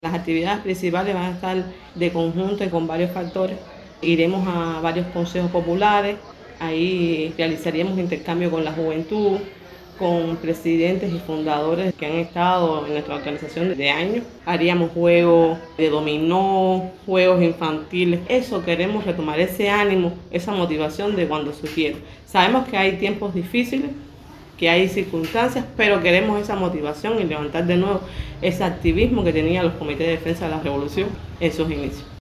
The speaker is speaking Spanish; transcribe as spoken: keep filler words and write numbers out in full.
Las actividades principales van a estar de conjunto y con varios factores. Iremos a varios consejos populares, ahí realizaríamos intercambio con la juventud, con presidentes y fundadores que han estado en nuestra organización de años. Haríamos juegos de dominó, juegos infantiles. Eso queremos retomar, ese ánimo, esa motivación de cuando surgieron. Sabemos que hay tiempos difíciles, que hay circunstancias, pero queremos esa motivación y levantar de nuevo ese activismo que tenían los comités de defensa de la revolución en sus inicios.